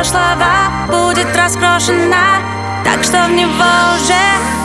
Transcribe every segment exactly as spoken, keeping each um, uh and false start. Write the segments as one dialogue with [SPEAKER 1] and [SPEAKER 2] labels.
[SPEAKER 1] прошлого будет раскрошена, так что в него уже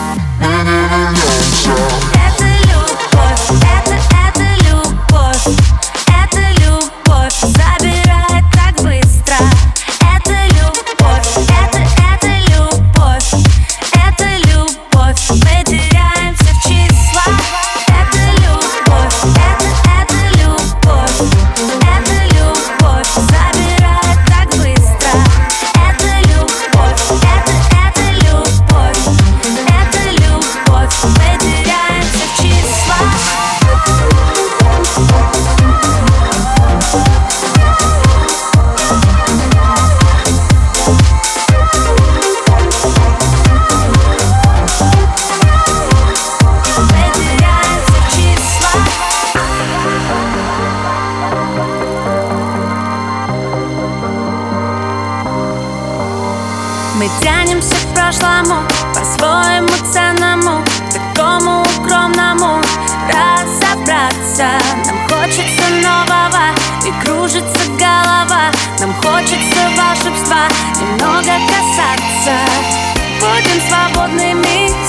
[SPEAKER 1] это любовь, это, это любовь, это любовь забирает так быстро. Это любовь, это, это любовь, это любовь, мы теряемся в числах. Это любовь, это, это любовь, это любовь забирает так быстро. Это любовь, это, это любовь, это любовь, мы теряемся в числах. Мы тянемся к прошлому, по-своему ценному, такому укромному. Разобраться нам хочется нового, и кружится голова. Нам хочется волшебства, немного касаться. Будем свободными.